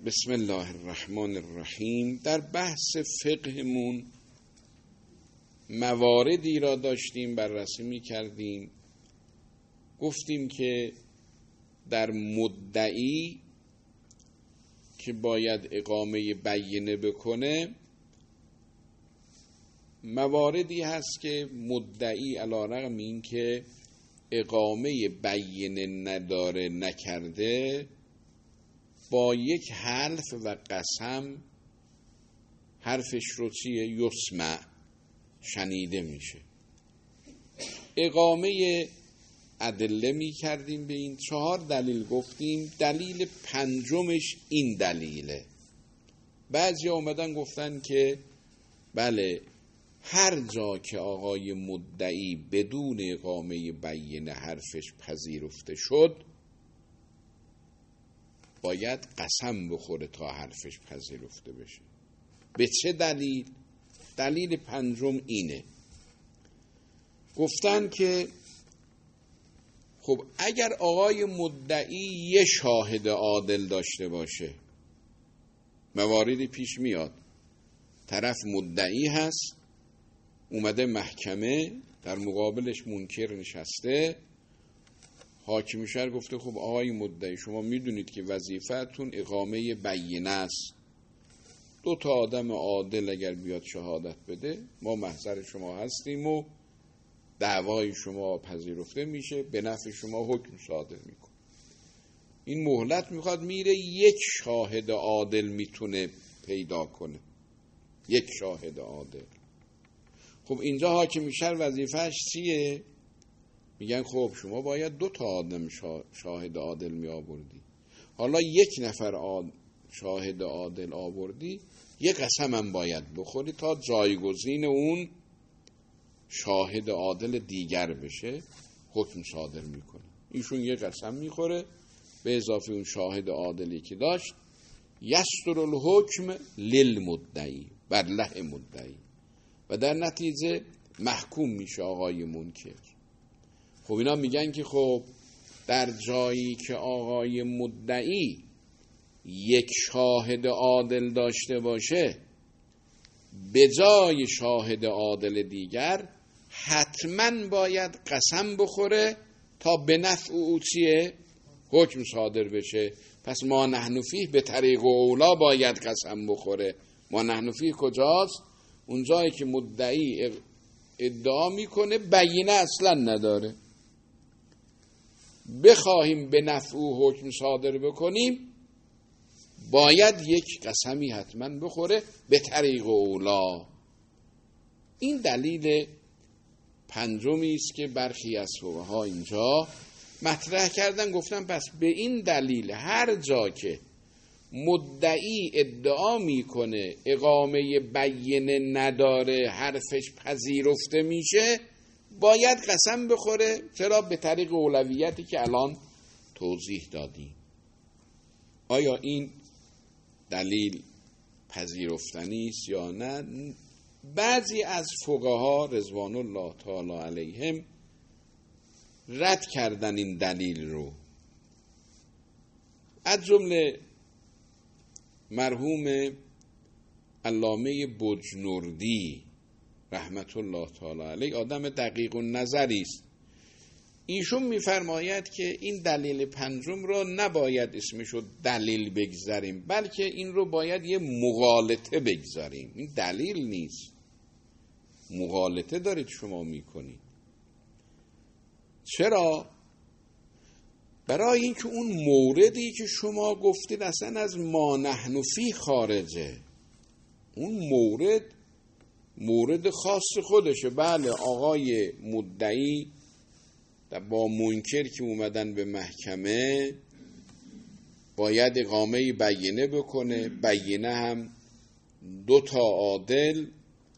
بسم الله الرحمن الرحیم. در بحث فقهمون مواردی را داشتیم بررسی می‌کردیم. گفتیم که در مدعی که باید اقامه بینه بکنه مواردی هست که مدعی علی رغم این که اقامه بینه نداره نکرده با یک حلف و قسم حرفش رو چیه؟ یسمع، شنیده میشه. اقامه ادله می کردیم، به این 4 دلیل گفتیم. دلیل پنجمش این دلیله. بعضی اومدن گفتن که بله، هر جا که آقای مدعی بدون اقامه بینه حرفش پذیرفته شد باید قسم بخوره تا حرفش پذیرفته بشه. به چه دلیل؟ دلیل پنجم اینه. گفتن که خب اگر آقای مدعی یه شاهد عادل داشته باشه، مواردی پیش میاد، طرف مدعی هست، اومده محکمه، در مقابلش منکر نشسته، حاکم شهر گفته خب آقای مدعی شما میدونید که وظیفتون اقامه بینه است، 2 آدم عادل اگر بیاد شهادت بده ما محضر شما هستیم و دعوای شما پذیرفته میشه، به نفع شما حکم صادر میکنه. این مهلت میخواد، میره 1 شاهد عادل میتونه پیدا کنه، 1 شاهد عادل. خب اینجا حاکم شهر وظیفهش چیه؟ میگن خب شما باید 2 آدم شاهد عادل می آوردی، حالا 1 نفر شاهد عادل آوردی، 1 قسم هم باید بخوری تا جایگزین اون شاهد عادل دیگر بشه، حکم صادر میکنه. ایشون 1 قسم میخوره به اضافه اون شاهد عادلی که داشت، یستر الحکم للمدعی، بر له مدعی، و در نتیجه محکوم میشه آقای منکر. خب اینا میگن که خب در جایی که آقای مدعی 1 شاهد عادل داشته باشه به جای شاهد عادل دیگر حتما باید قسم بخوره تا به نفع او چیه؟ حکم صادر بشه. پس ما نحن فیه به طریق اولا باید قسم بخوره. ما نحن فیه کجاست؟ اون جایی که مدعی ادعا میکنه بینه اصلا نداره، بخواهیم به نفع او حکم صادر بکنیم باید 1 قسمی حتما بخوره به طریق اولا. این دلیل پنجمی است که برخی از فقها اینجا مطرح کردن. گفتن پس به این دلیل هر جا که مدعی ادعا میکنه اقامه بینه نداره حرفش پذیرفته میشه باید قسم بخوره. چرا؟ به طریق اولویتی که الان توضیح دادیم. آیا این دلیل پذیرفتنی است یا نه؟ بعضی از فقها رضوان الله تعالی علیهم رد کردن این دلیل رو، از جمله مرحوم علامه بجنوردی رحمت الله تعالی علیه، آدم دقیق النظری است. ایشون میفرماید که این دلیل پنجم رو نباید اسمشو دلیل بگذاریم، بلکه این رو باید یه مغالطه بگذاریم. این دلیل نیست، مغالطه دارید شما میکنید. چرا؟ برای اینکه اون موردی که شما گفتید اصلا از ما نحن فیه خارجه. اون مورد خاص خودشه. بله، آقای مدعی با منکر که اومدن به محکمه باید اقامه بینه بکنه. بینه هم 2 عادل،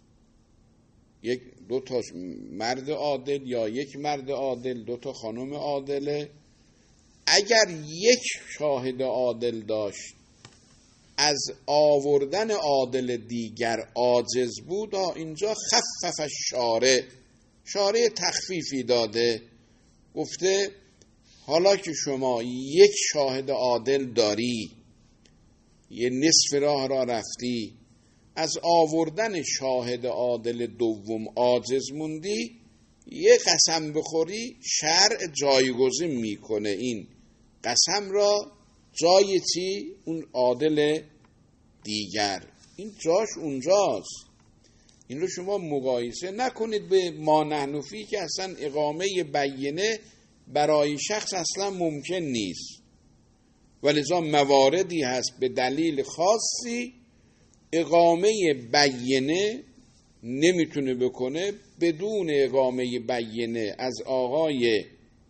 2 مرد عادل یا 1 مرد عادل، 2 خانم عادله. اگر 1 شاهد عادل داشت از آوردن عادل دیگر عاجز بود، اینجا خفف شارع تخفیفی داده، گفته حالا که شما 1 شاهد عادل داری، یه نصف راه را رفتی، از آوردن شاهد عادل دوم عاجز موندی، یه قسم بخوری شرع جایگزین میکنه این قسم را جای چی؟ اون عادل دیگر. این جاش اونجاست. این رو شما مقایسه نکنید به ما نحن فیه که اصلا اقامه بینه برای شخص اصلا ممکن نیست، ولذا مواردی هست به دلیل خاصی اقامه بینه نمیتونه بکنه، بدون اقامه بینه از آقای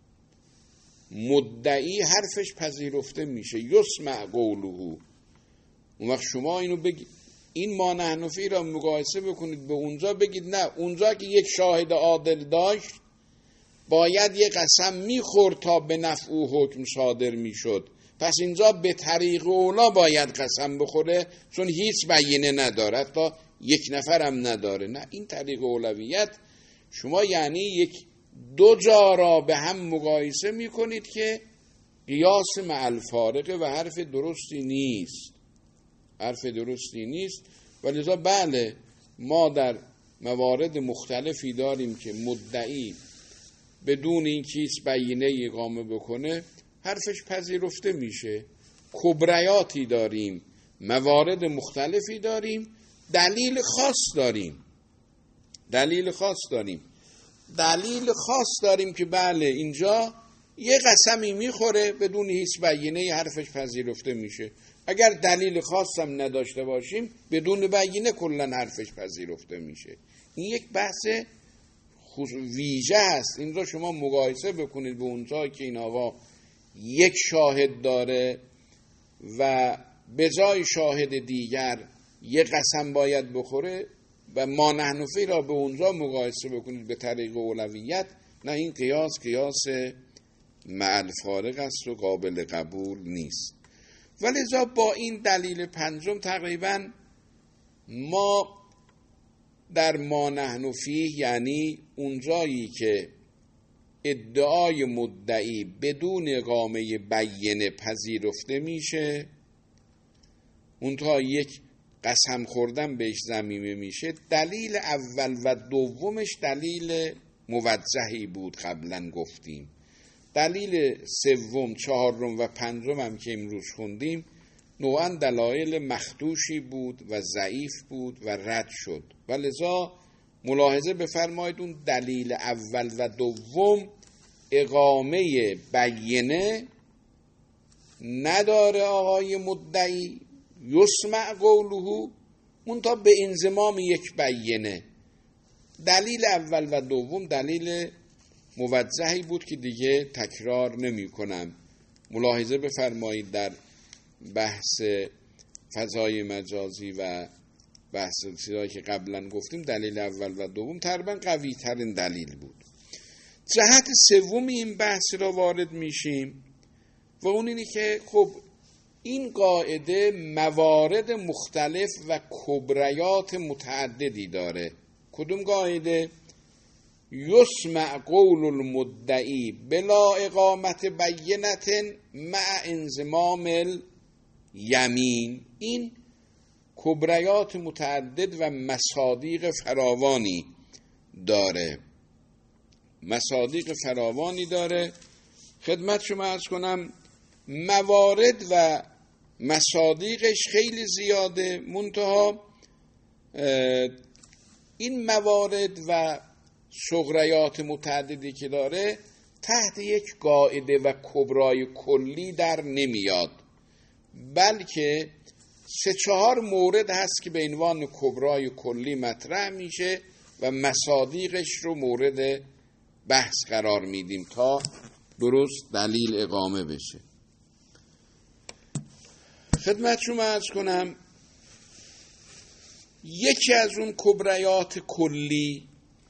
مدعی حرفش پذیرفته میشه، یسمع قوله. اون وقت شما اینو بگید، این ما نحن فیه را مقایسه بکنید به اونجا، بگید نه اونجا که یک شاهد عادل داشت باید یک قسم میخورد تا به نفع او حکم صادر میشد، پس اینجا به طریق اولا باید قسم بخوره چون هیچ بینه نداره، تا یک نفر هم نداره. نه، این طریق اولویت شما یعنی یک دو جا را به هم مقایسه میکنید که قیاس مع الفارقه و حرف درستی نیست، حرف درستی نیست. ولذا بله ما در موارد مختلفی داریم که مدعی بدون این کیس بینه اقامه بکنه حرفش پذیرفته میشه. کبریاتی داریم، موارد مختلفی داریم، دلیل خاص داریم که بله اینجا یه قسمی میخوره بدون هیچ بینه حرفش پذیرفته میشه. اگر دلیل خاص هم نداشته باشیم بدون بینه کلا حرفش پذیرفته میشه. این یک بحث ویژه است. این رو شما مقایسه بکنید به اونجا که این آقا یک شاهد داره و به جای شاهد دیگر یک قسم باید بخوره و ما نحن فیه را به اونجا مقایسه بکنید به طریق اولویت. نه، این قیاس مع الفارق است و قابل قبول نیست. ولذا با این دلیل پنجم تقریبا ما در ما نحن فیه، یعنی اونجایی که ادعای مدعی بدون اقامه بینه پذیرفته میشه، اونتا یک قسم خوردن بهش ضمیمه میشه، دلیل اول و دومش دلیل موجهی بود قبلا گفتیم. دلیل سوم، چهارم و پنجم هم که امروز خوندیم نوعا دلایل مخدوشی بود و ضعیف بود و رد شد. ولذا ملاحظه بفرمایید اون دلیل اول و دوم اقامه بینه نداره آقای مدعی، یسمع قوله، منتها به انضمام یک بینه. دلیل اول و دوم دلیل موجهی بود که دیگه تکرار نمی کنم. ملاحظه بفرمایید در بحث فضای مجازی و بحث چیزایی که قبلا گفتیم دلیل اول و دوم تقریبا قوی ترین دلیل بود. جهت سوم این بحث را وارد میشیم و اون اینه که خب این قاعده موارد مختلف و کبریات متعددی داره. کدوم قاعده؟ یسمع قول المدعی بلا اقامت بینت مع انضمام الیمین. این کبریات متعدد و مصادیق فراوانی داره. خدمت شما عرض کنم موارد و مصادیقش خیلی زیاده، منتها این موارد و صغریات متعددی که داره تحت یک قاعده و کبرای کلی در نمیاد، بلکه 3-4 مورد هست که به عنوان کبرای کلی مطرح میشه و مصادیقش رو مورد بحث قرار میدیم تا درست دلیل اقامه بشه. خدمت شما عرض کنم یکی از اون کبریات کلی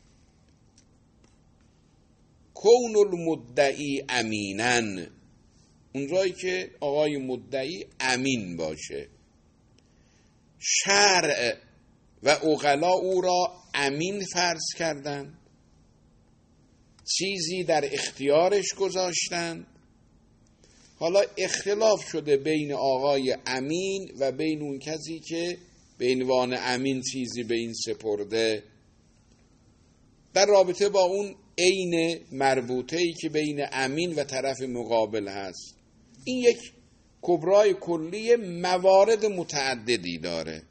کون المدعی امینن، اونجایی که آقای مدعی امین باشه. شرع و عقلا او را امین فرض کردند، چیزی در اختیارش گذاشتند، حالا اختلاف شده بین آقای امین و بین اون کسی که به عنوان امین چیزی به این سپرده، در رابطه با اون عین مربوطه‌ای که بین امین و طرف مقابل هست. این یک کبرای کلی موارد متعددی داره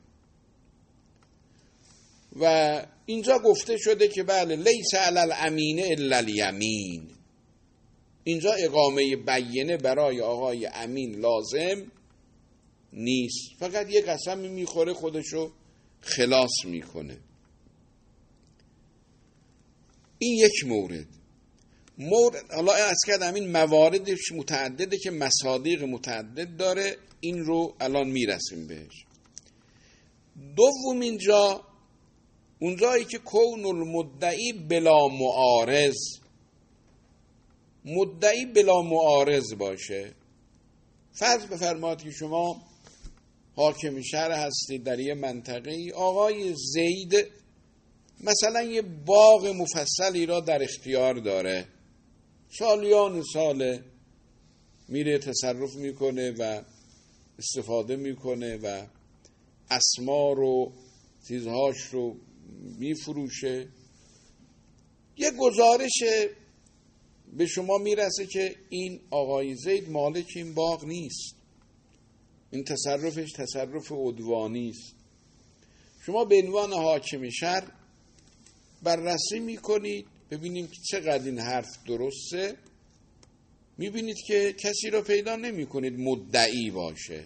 و اینجا گفته شده که بله لیس علی الامین الا الیمین، اینجا اقامه بینه برای آقای امین لازم نیست، فقط یه قسمی میخوره خودشو خلاص میکنه. این یک مورد. حالا از کردم این مواردش متعدده که مصادیق متعدد داره، این رو الان میرسیم بهش. دومین جا اونجایی که کون المدعی بلا معارض، مدعی بلا معارض باشه. فرض بفرمایید که شما حاکم شهر هستید در یه منطقه، آقای زید مثلا یه باغ مفصلی را در اختیار داره، سالیان ساله میره تصرف میکنه و استفاده میکنه و اسمار و چیزهاش رو میفروشه. یه گزارش به شما میرسه که این آقای زید مالک این باغ نیست، این تصرفش تصرف عدوانی است. شما به عنوان حاکم شهر بررسی میکنید ببینیم که چقدر این حرف درسته، میبینید که کسی رو پیدا نمیکنید مدعی باشه،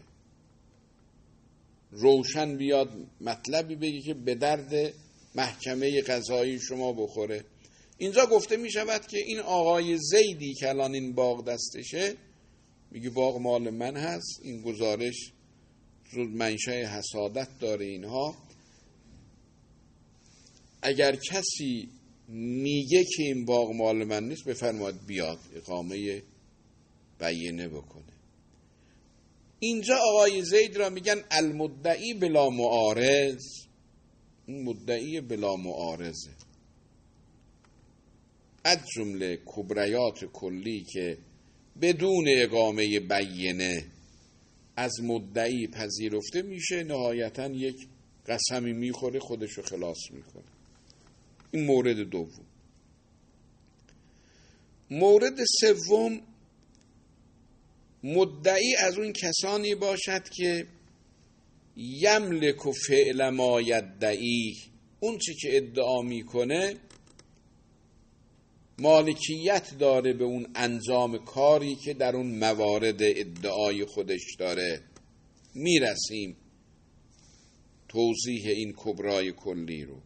روشن بیاد مطلبی بگه که به درد محکمه قضایی شما بخوره. اینجا گفته میشود که این آقای زیدی که الان این باغ دستشه، میگه باغ مال من هست، این گزارش منشأ حسادت داره اینها، اگر کسی میگه که این باغ مال من نیست بفرماید بیاد اقامه بینه بکنه. اینجا آقای زید را میگن المدعی بلا معارض، این مدعی بلا معارضه. از جمله کبریات کلی که بدون اقامه بینه از مدعی پذیرفته میشه، نهایتا یک قسمی میخوره خودشو خلاص میکنه. این مورد دوم. مورد سوم، مدعی از اون کسانی باشد که یملک فعل ما یدعی، اون چی که ادعا میکنه مالکیت داره به اون انجام کاری که در اون موارد ادعای خودش داره. میرسیم توضیح این کبرای کلی رو.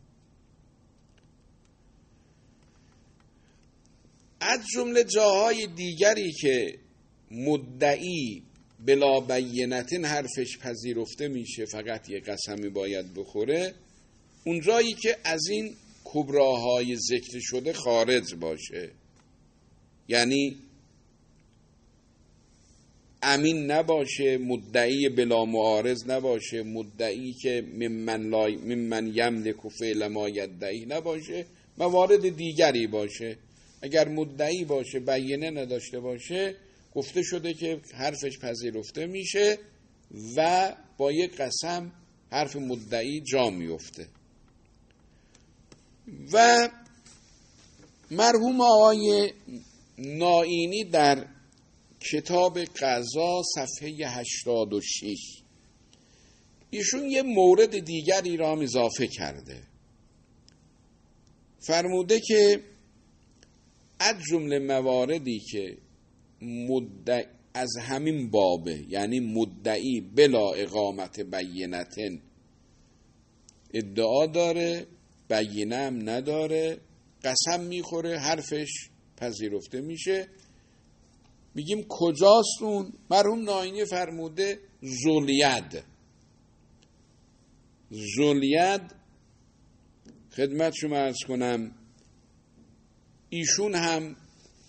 از جمله جاهای دیگری که مدعی بلا بینتن حرفش پذیرفته میشه، فقط یه قسمی باید بخوره، اون جایی که از این کبراهای ذکر شده خارج باشه، یعنی امین نباشه، مدعی بلا معارض نباشه، مدعی که ممن یملک فعل ما یدعی نباشه، موارد دیگری باشه. اگر مدعی باشه بینه نداشته باشه، گفته شده که حرفش پذیرفته میشه و با یک قسم حرف مدعی جا میفته. و مرحوم آقای نائینی در کتاب قضا صفحه 86 ایشون یه مورد دیگری را هم اضافه کرده، فرموده که از جمله مواردی که از همین بابه، یعنی مدعی بلا اقامت بینتن ادعا داره، بینه هم نداره، قسم میخوره، حرفش پذیرفته میشه، میگیم کجاست اون؟ مرحوم نائینی فرموده زولید خدمت شما عرض کنم، ایشون هم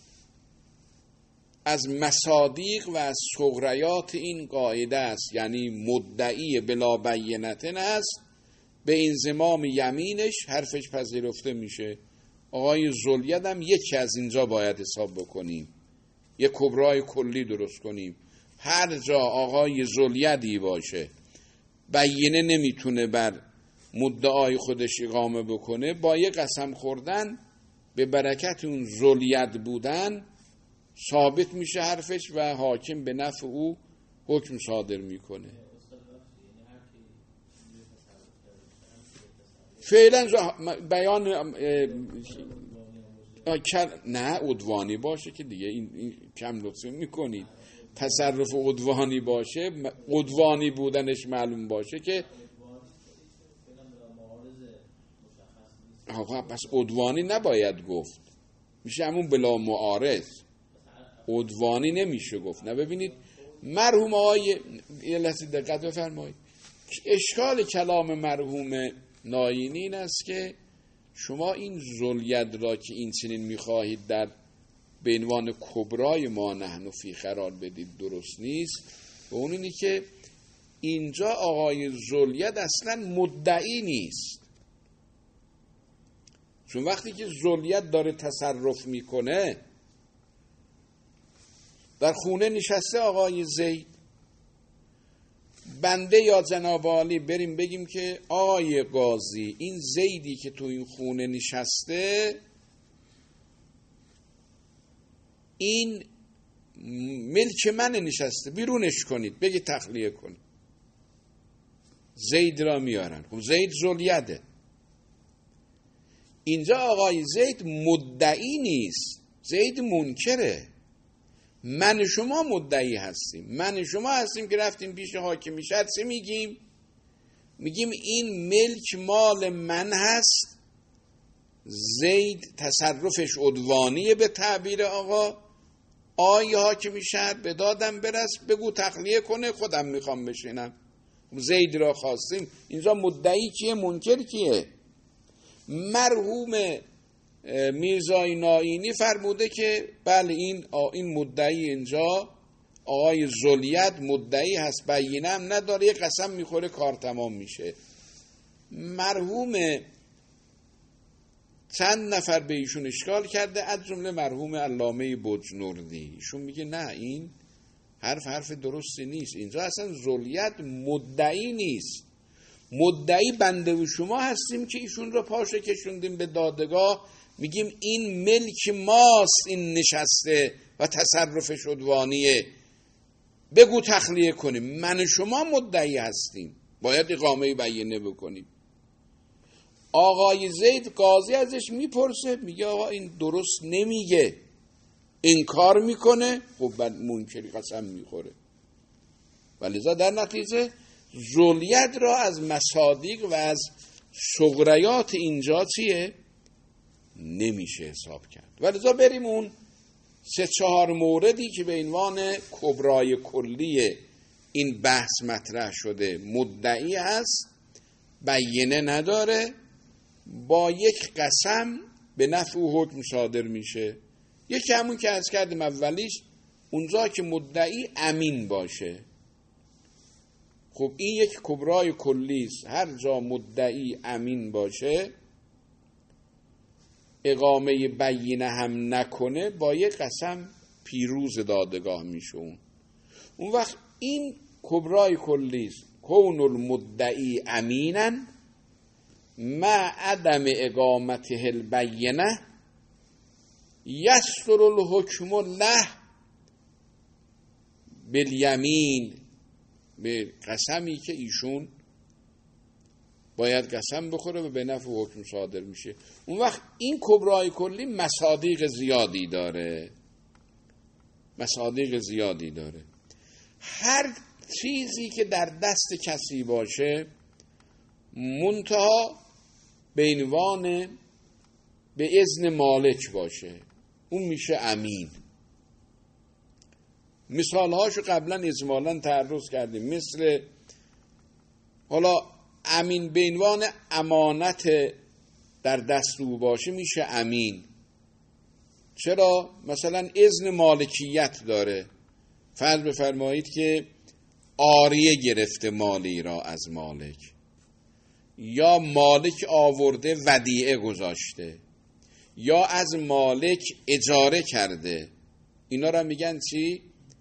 از مصادیق و از صغریات این قاعده است، یعنی مدعی بلا بینتن است، به انضمام یمینش حرفش پذیرفته میشه. آقای زولید هم یکی از اینجا باید حساب بکنیم، یک کبرای کلی درست کنیم. هر جا آقای ذوالیدی باشه بیینه نمیتونه بر مدعای خودش اقامه بکنه، با یک قسم خوردن به برکت اون ذوالید بودن ثابت میشه حرفش و حاکم به نفع او حکم صادر میکنه. فعلا بیان نه عدوانی باشه که دیگه این کم لطفی میکنید. تصرف عدوانی باشه، عدوانی بودنش معلوم باشه که آقا بس عدوانی نباید گفت، میشه همون بلا معارض، عدوانی نمیشه گفت. نه ببینید مرحوم آقای یه لحظه دقت بفرمایید، اشکال کلام مرحوم ناینی این است که شما این ذوالید را که این چنین میخواهید در به عنوان کبرای ما نحن فی قرار بدید درست نیست. و اون اینی که اینجا آقای ذوالید اصلا مدعی نیست، چون وقتی که ذوالید داره تصرف میکنه در خونه نشسته آقای زید، بنده یا جناب عالی بریم بگیم که آقای قاضی این زیدی که تو این خونه نشسته این ملک من نشسته، بیرونش کنید، بگید تخلیه کنید. زید را میارن. خب زید ذوالیده. اینجا آقای زید مدعی نیست، زید منکره. من شما مدعی هستیم، من شما هستیم که رفتیم پیش حاکم شهر چه میگیم؟ میگیم این ملک مال من هست، زید تصرفش عدوانیه به تعبیر آقا، آی حاکم شهر به دادم برس بگو تخلیه کنه، خودم میخوام بشینم. زید را خواستیم. اینجا مدعی کیه؟ منکر کیه؟ مرحوم میرزای ناینی فرموده که بله این مدعی اینجا آقای ذوالید مدعی هست، بیینه هم نداره، یک قسم میخوره کار تمام میشه. مرحوم چند نفر به ایشون اشکال کرده، از جمله مرحوم علامه بجنوردی. ایشون میگه نه این حرف درستی نیست، اینجا اصلا ذوالید مدعی نیست، مدعی بنده و شما هستیم که ایشون رو پاشه کشوندیم به دادگاه، میگیم این ملک ماست، این نشسته و تصرفش عدوانیه، بگو تخلیه کنیم. من شما مدعی هستیم، باید اقامه بیینه بکنیم. آقای زید قاضی ازش میپرسه، میگه آقا این درست نمیگه، انکار میکنه. خب بعد منکری قسم میخوره. ولذا در نتیجه ذوالید را از مصادیق و از صغریات اینجا چیه؟ نمیشه حساب کرد. ولذا بریم اون 3-4 موردی که به عنوان کبرای کلی این بحث مطرح شده، مدعی هست، بیینه نداره، با یک قسم به نفع او حکم صادر میشه. یکی همون که عرض کردیم اولیش، اونجا که مدعی امین باشه. خب این یک کبرای کلی است، هر جا مدعی امین باشه، اقامه بیینه هم نکنه، با یک قسم پیروز دادگاه میشه. اون وقت این کبرای کلی است، کون المدعی امینا مع عدم اقامته البینه یسر الحکم له بالیمین، به قسمی که ایشون باید قسم بخوره و به نفع حکم صادر میشه. اون وقت این کبرای کلی مصادیق زیادی داره، مصادیق زیادی داره. هر چیزی که در دست کسی باشه منتها به عنوان به اذن مالک باشه، اون میشه امین. مثالهاشو قبلا اجمالاً تعرض کردیم، مثل حالا امین به عنوان امانت در دست او باشه میشه امین. چرا؟ مثلا اذن مالکیت داره، فرض بفرمایید که عاریه گرفته مالی را از مالک، یا مالک آورده ودیعه گذاشته، یا از مالک اجاره کرده، اینا را میگن چی؟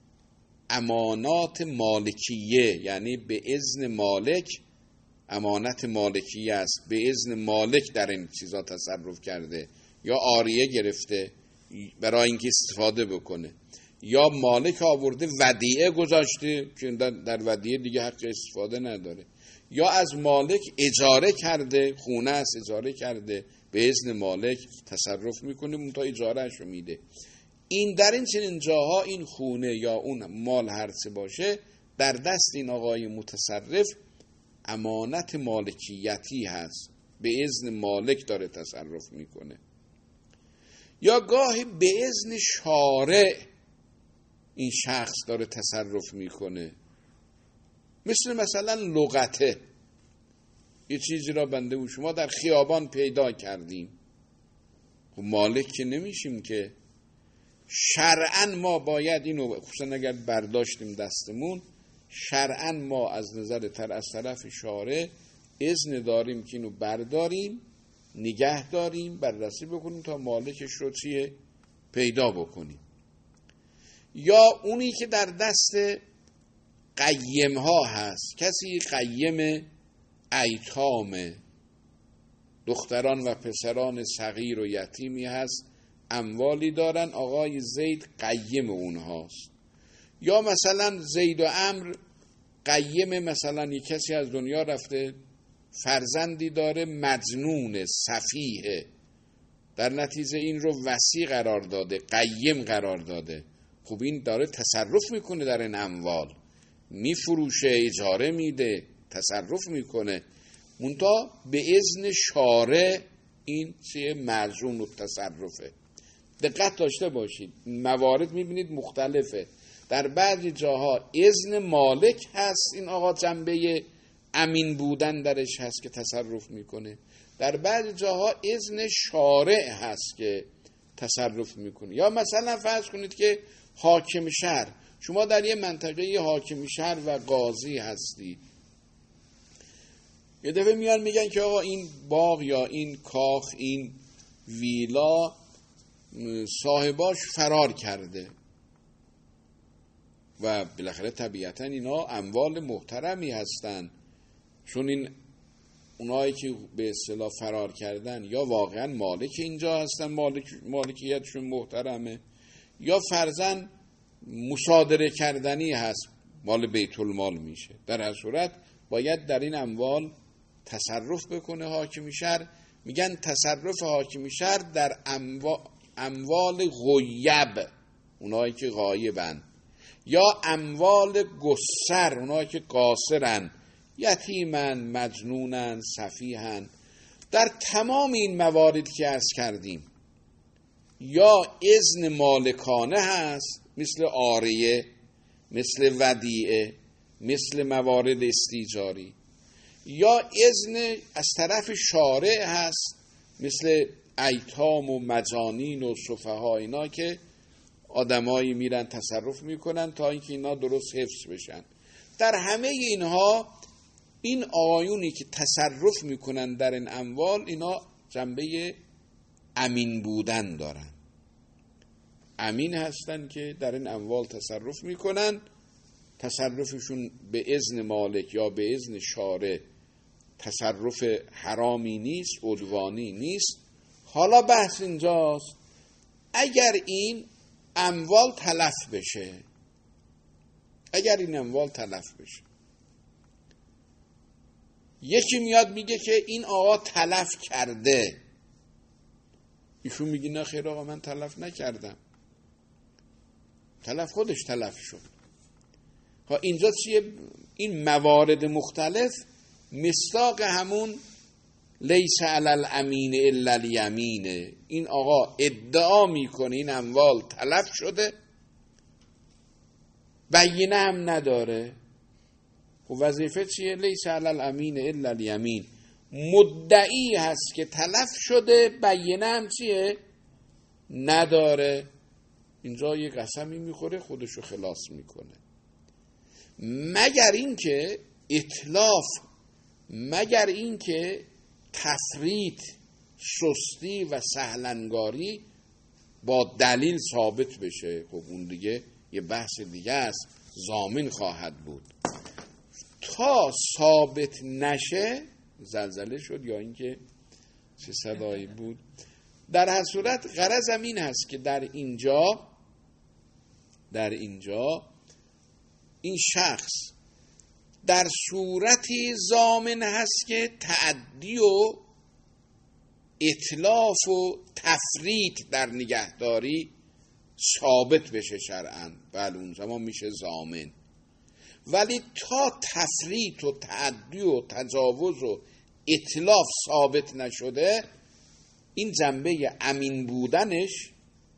امانات مالکیه، یعنی به اذن مالک، امانت مالکیه است، به اذن مالک در این چیزا تصرف کرده، یا عاریه گرفته برای اینکه استفاده بکنه، یا مالک آورده ودیعه گذاشته که در ودیعه دیگه حق استفاده نداره، یا از مالک اجاره کرده، خونه است اجاره کرده، به اذن مالک تصرف میکنه، اون تا اجارهش رو میده. این در این چنین جاها این خونه یا اون مال هرچه باشه در دست این آقای متصرف امانت مالکیتی هست، به اذن مالک داره تصرف میکنه. یا گاهی به اذن شارع این شخص داره تصرف میکنه، مثلا لغته، یه چیزی را بنده و شما در خیابان پیدا کردیم، خب مالک که نمیشیم که، شرعاً ما باید اینو، خصوصا اگر برداشتیم دستمون، شرعاً ما از نظر از طرف شارع اذن داریم که اینو برداریم، نگه داریم، بررسی بکنیم تا مالکش رو چیه پیدا بکنیم. یا اونی که در دست قیم ها هست، کسی قیم ایتام دختران و پسران صغیر و یتیمی هست، اموالی دارن، آقای زید قیم اونهاست. یا مثلا زید و عمرو قیم، مثلا یک کسی از دنیا رفته، فرزندی داره مجنون سفیه، در نتیجه این رو وصی قرار داده، قیم قرار داده، خب این داره تصرف میکنه در این اموال، میفروشه، اجاره میده، تصرف میکنه، منتها به اذن شارع این چیه؟ مرجون و تصرفه. دقت داشته باشید، موارد میبینید مختلفه، در بعضی جاها اذن مالک هست، این آقا جنبه امین بودن درش هست که تصرف میکنه، در بعضی جاها اذن شارع هست که تصرف میکنه. یا مثلا فرض کنید که حاکم شهر، شما در یه منطقه حاکم شهر و قاضی هستید، یه دفعه میان میگن که آقا این باغ یا این کاخ، این ویلا صاحباش فرار کرده و بالاخره طبیعتا اینا اموال محترمی هستن، چون این اونایی که به اصطلاح فرار کردن یا واقعا مالک اینجا هستن، مالکیتشون محترمه، یا فرضاً مصادره کردنی هست، مال بیت المال میشه. در هر صورت باید در این اموال تصرف بکنه حاکم شهر. میگن تصرف حاکم شهر در اموال غیب، اونایی که غایبن، یا اموال گسر، اونایی که قاصرن، یتیمن، مجنونن، سفیهن، در تمام این مواردی که عرض کردیم یا اذن مالکانه هست، مثل عاریه، مثل ودیعه، مثل موارد استیجاری، یا اذن از طرف شارع هست، مثل ایتام و مجانین و سفها، اینا که آدمایی میرن تصرف میکنن تا اینکه اینا درست حفظ بشن. در همه اینها این آقایونی که تصرف میکنن در این اموال، اینا جنبه امین بودن دارن، امین هستن که در این اموال تصرف میکنن، تصرفشون به اذن مالک یا به اذن شارع تصرف حرامی نیست، عدوانی نیست. حالا بحث اینجاست، اگر این اموال تلف بشه، اگر این اموال تلف بشه، یکی میاد میگه که این آقا تلف کرده، ایشون میگه نه خیر آقا من تلف نکردم، تلف خودش تلف شد. ها اینجا چیه؟ این موارد مختلف مصداق همون لیس علی الامین الا الیمینه. این آقا ادعا میکنه این اموال تلف شده، بینه هم نداره، خب وظیفه چیه؟ لیس علی الامین الا الیمین، مدعی هست که تلف شده، بینه هم چیه؟ نداره. اینجا یه قسمی میخوره، خودشو خلاص میکنه، مگر اینکه اتلاف، مگر اینکه تفریط، سستی و سهلنگاری با دلیل ثابت بشه، خب اون دیگه یه بحث دیگه است، ضامن خواهد بود. تا ثابت نشه زلزله شد یا اینکه چه صدایی بود. در هر صورت غرضم این هست که در اینجا این شخص در صورتی ضامن هست که تعدی و اتلاف و تفریط در نگهداری ثابت بشه شرعاً، بله اون زمان میشه ضامن. ولی تا تفریط و تعدی و تجاوز و اتلاف ثابت نشده، این جنبه امین بودنش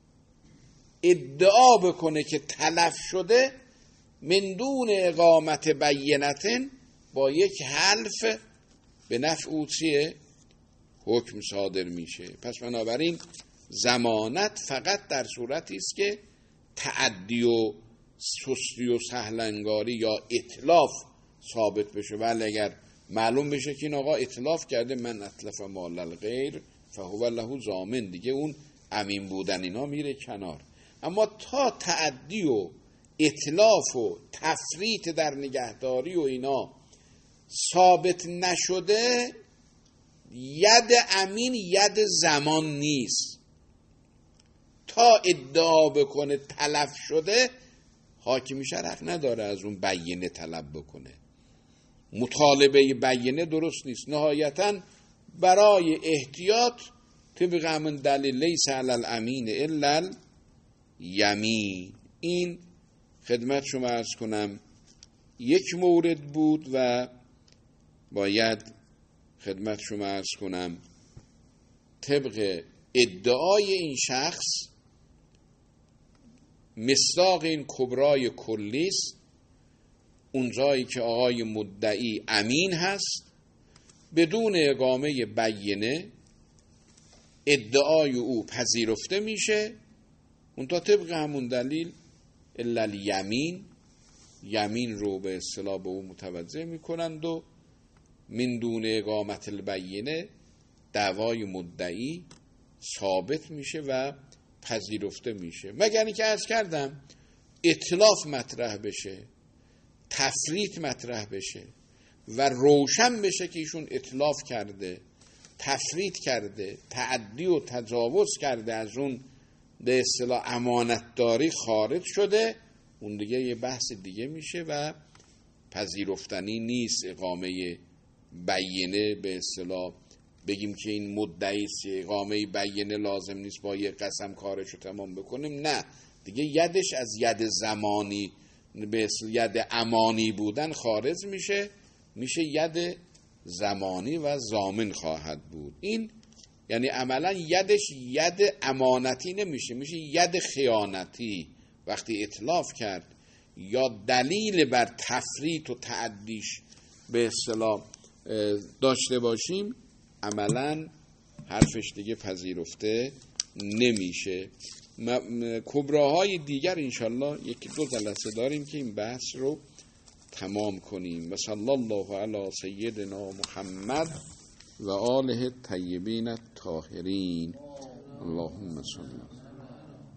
ادعا بکنه که تلف شده من دون اقامت بینتن، با یک حلف به نفع او چیه؟ حکم صادر میشه. پس بنابراین ضمانت فقط در صورتی است که تعدی و سستی و سهلنگاری یا اتلاف ثابت بشه. ولی اگر معلوم بشه که این آقا اتلاف کرده، من اتلف مال الغیر فهو له ضامن، دیگه اون امین بودن اینا میره کنار. اما تا تعدی و اتلاف و تفریط در نگهداری و اینا ثابت نشده، ید امین ید زمان نیست. تا ادعا بکنه تلف شده، حاکم شرع نداره از اون بینه طلب بکنه. مطالبه بینه درست نیست. نهایتاً برای احتیاط طبق همون دلیل لیس علی الامین الا الیمین. این خدمت شما عرض کنم یک مورد بود و باید خدمت شما عرض کنم طبق ادعای این شخص مصداق این کبرای کلیست. اون جایی که آقای مدعی امین هست، بدون اقامه بینه ادعای او پذیرفته میشه. اون تا طبق همون دلیل الا الیمین، یمین رو به اصطلاح به او متوجه میکنند و من دون اقامت البینه دعوای مدعی ثابت میشه و پذیرفته میشه. مگر اینکه عرض کردم اتلاف مطرح بشه، تفریط مطرح بشه و روشن بشه که ایشون اتلاف کرده، تفریط کرده، تعدی و تجاوز کرده، از اون به اصطلاح امانتداری خارج شده، اون دیگه یه بحث دیگه میشه و پذیرفتنی نیست. اقامه بینه به اصطلاح بگیم که این مدعی است، اقامه بینه لازم نیست با یه قسم کارشو تمام بکنیم، نه دیگه یدش از ید زمانی به اصطلاح ید امانی بودن خارج میشه ید زمانی و ضامن خواهد بود. این یعنی عملا یدش ید امانتی نمیشه، میشه ید خیانتی. وقتی اتلاف کرد یا دلیل بر تفریط و تعدیش به اصطلاح داشته باشیم، عملا حرفش دیگه پذیرفته نمیشه. کبراهای دیگر انشالله یکی دو جلسه داریم که این بحث رو تمام کنیم. و صلی الله علی سیدنا محمد و آله الطیبین الطاهرین. اللهم صل